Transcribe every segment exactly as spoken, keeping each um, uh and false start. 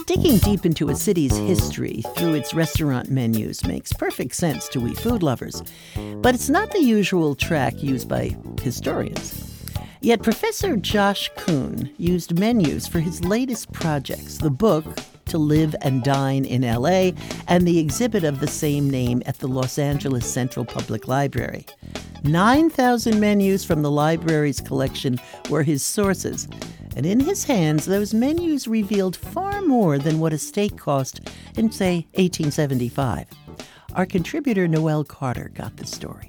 Digging deep into a city's history through its restaurant menus makes perfect sense to we food lovers, but it's not the usual track used by historians. Yet Professor Josh Kuhn used menus for his latest projects, the book To Live and Dine in L A and the exhibit of the same name at the Los Angeles Central Public Library. nine thousand menus from the library's collection were his sources, and in his hands, those menus revealed far more than what a steak cost in, say, eighteen seventy-five. Our contributor, Noelle Carter, got the story.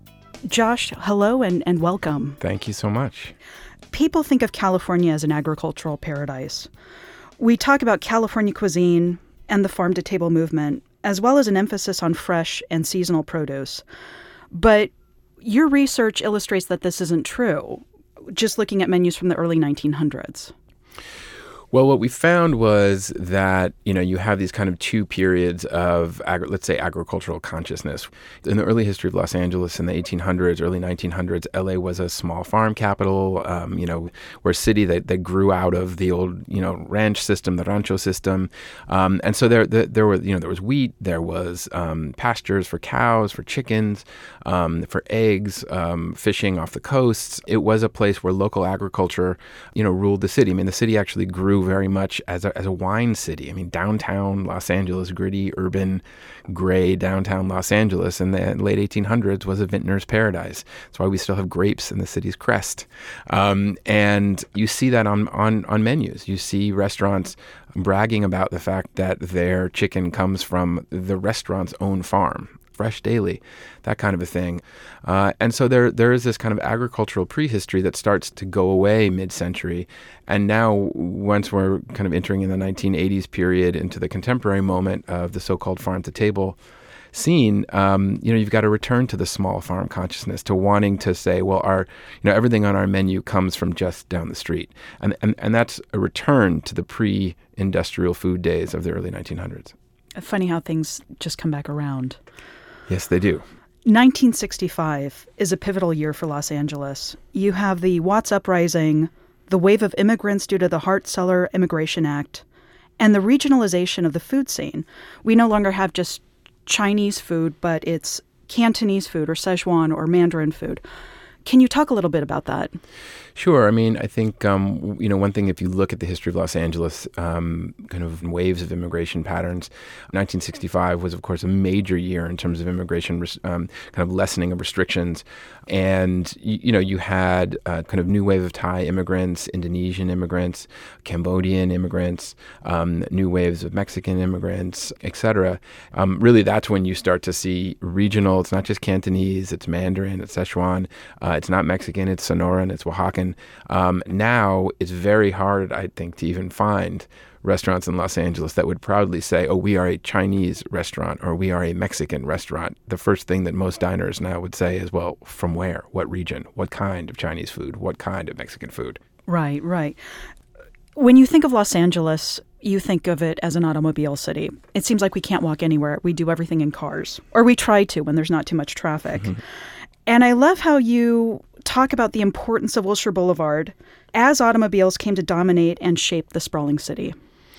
Josh, hello and, and welcome. Thank you so much. People think of California as an agricultural paradise. We talk about California cuisine and the farm-to-table movement, as well as an emphasis on fresh and seasonal produce. But your research illustrates that this isn't true, just looking at menus from the early nineteen hundreds. Well, what we found was that, you know, you have these kind of two periods of, agri- let's say, agricultural consciousness. In the early history of Los Angeles in the eighteen hundreds, early nineteen hundreds, L A was a small farm capital, um, you know, we're a city that, that grew out of the old, you know, ranch system, the rancho system. Um, and so there, there, there were, you know, there was wheat, there was um, pastures for cows, for chickens, um, for eggs, um, fishing off the coasts. It was a place where local agriculture, you know, ruled the city. I mean, the city actually grew very much as a, as a wine city. I mean, downtown Los Angeles, gritty, urban, gray downtown Los Angeles in the late eighteen hundreds was a vintner's paradise. That's why we still have grapes in the city's crest. Um, and you see that on, on, on menus. You see restaurants bragging about the fact that their chicken comes from the restaurant's own farm. Fresh daily, that kind of a thing. Uh, and so there there is this kind of agricultural prehistory that starts to go away mid-century. And now, once we're kind of entering in the nineteen eighties period into the contemporary moment of the so-called farm-to-table scene, um, you know, you've got to return to the small farm consciousness, to wanting to say, well, our, you know, everything on our menu comes from just down the street. And, and, and that's a return to the pre-industrial food days of the early nineteen hundreds. Funny how things just come back around. Yes, they do. nineteen sixty-five is a pivotal year for Los Angeles. You have the Watts Uprising, the wave of immigrants due to the Hart-Celler Immigration Act, and the regionalization of the food scene. We no longer have just Chinese food, but it's Cantonese food or Szechuan or Mandarin food. Can you talk a little bit about that? Sure. I mean, I think, um, you know, one thing, if you look at the history of Los Angeles, um, kind of waves of immigration patterns, nineteen sixty-five was, of course, a major year in terms of immigration, um, kind of lessening of restrictions. And, you, you know, you had a kind of new wave of Thai immigrants, Indonesian immigrants, Cambodian immigrants, um, new waves of Mexican immigrants, et cetera. Um, really, that's when you start to see regional. It's not just Cantonese, it's Mandarin, it's Szechuan, uh, it's not Mexican, it's Sonoran, it's Oaxacan. Um, now it's very hard, I think, to even find restaurants in Los Angeles that would proudly say, oh, we are a Chinese restaurant or we are a Mexican restaurant. The first thing that most diners now would say is, well, from where? What region? What kind of Chinese food? What kind of Mexican food? Right, right. When you think of Los Angeles, you think of it as an automobile city. It seems like we can't walk anywhere. We do everything in cars, or we try to when there's not too much traffic. Mm-hmm. And I love how you talk about the importance of Wilshire Boulevard as automobiles came to dominate and shape the sprawling city.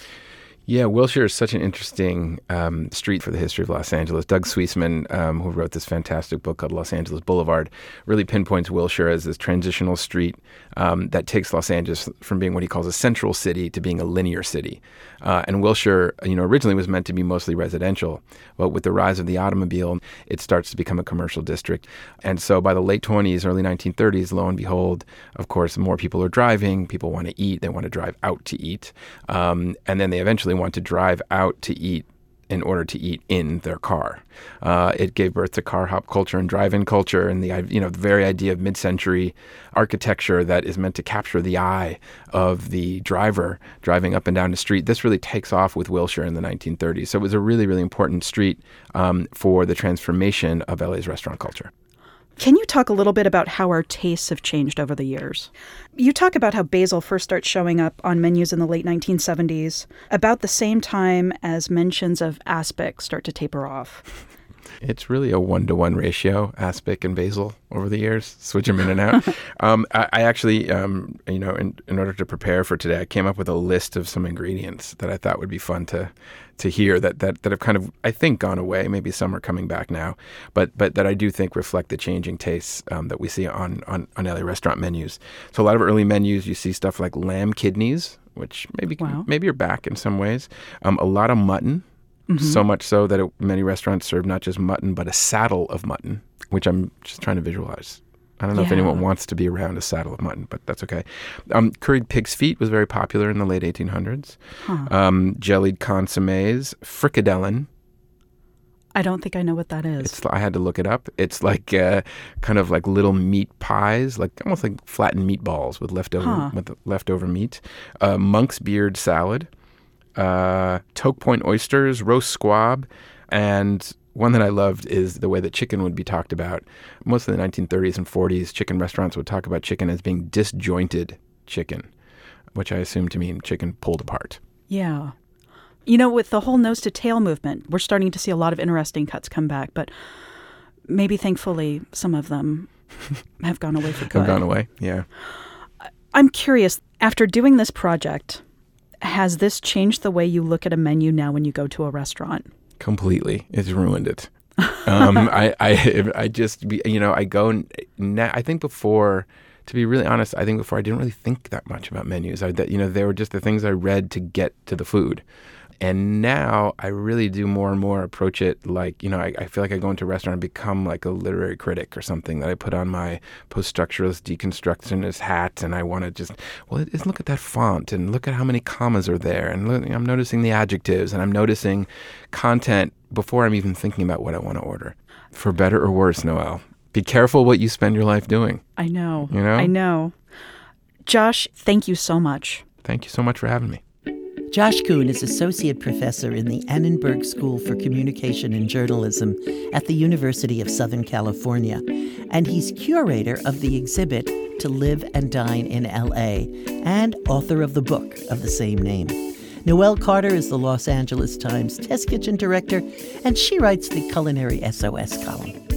Yeah, Wilshire is such an interesting um, street for the history of Los Angeles. Doug Suissman, um, who wrote this fantastic book called Los Angeles Boulevard, really pinpoints Wilshire as this transitional street um, that takes Los Angeles from being what he calls a central city to being a linear city. Uh, and Wilshire, you know, originally was meant to be mostly residential, but with the rise of the automobile, it starts to become a commercial district. And so by the late twenties, early nineteen thirties, lo and behold, of course, more people are driving, people want to eat, they want to drive out to eat, um, and then they eventually want to drive out to eat in order to eat in their car. Uh, it gave birth to car hop culture and drive-in culture, and the you know the very idea of mid-century architecture that is meant to capture the eye of the driver driving up and down the street. This really takes off with Wilshire in the nineteen thirties. So it was a really, really important street um, for the transformation of L A's restaurant culture. Can you talk a little bit about how our tastes have changed over the years? You talk about how basil first starts showing up on menus in the late nineteen seventies, about the same time as mentions of aspic start to taper off. It's really a one-to-one ratio, aspic and basil over the years. Switch them in and out. um, I, I actually, um, you know, in, in order to prepare for today, I came up with a list of some ingredients that I thought would be fun to to hear that, that, that have kind of, I think, gone away. Maybe some are coming back now, but but that I do think reflect the changing tastes um, that we see on, on, on L A restaurant menus. So a lot of early menus, you see stuff like lamb kidneys, which maybe Wow. maybe are back in some ways. Um, a lot of mutton. Mm-hmm. So much so that it, many restaurants serve not just mutton, but a saddle of mutton, which I'm just trying to visualize. I don't know Yeah. if anyone wants to be around a saddle of mutton, but that's okay. Um, curried pig's feet was very popular in the late eighteen hundreds. Huh. Um, jellied consommes, frikadellen. I don't think I know what that is. It's, I had to look it up. It's like uh, kind of like little meat pies, like almost like flattened meatballs with leftover Huh. with leftover meat. Uh, monk's beard salad. Uh, Toke Point oysters, roast squab, and one that I loved is the way that chicken would be talked about. Most of the nineteen thirties and forties, chicken restaurants would talk about chicken as being disjointed chicken, which I assume to mean chicken pulled apart. Yeah. You know, with the whole nose to tail movement, we're starting to see a lot of interesting cuts come back, but maybe thankfully some of them have gone away for good. Have gone away, yeah. I'm curious, after doing this project, has this changed the way you look at a menu now when you go to a restaurant? Completely. It's ruined it. um, I, I, I just, you know, I go, now, I think before, to be really honest, I think before I didn't really think that much about menus. I, that, you know, they were just the things I read to get to the food. And now I really do more and more approach it like, you know, I, I feel like I go into a restaurant and become like a literary critic or something, that I put on my post-structuralist deconstructionist hat and I want to just, well, it, look at that font and look at how many commas are there. And look, I'm noticing the adjectives and I'm noticing content before I'm even thinking about what I want to order. For better or worse, Noelle, be careful what you spend your life doing. I know. You know? I know. Josh, thank you so much. Thank you so much for having me. Josh Kuhn is associate professor in the Annenberg School for Communication and Journalism at the University of Southern California, and he's curator of the exhibit To Live and Dine in L A and author of the book of the same name. Noelle Carter is the Los Angeles Times Test Kitchen director, and she writes the Culinary S O S column.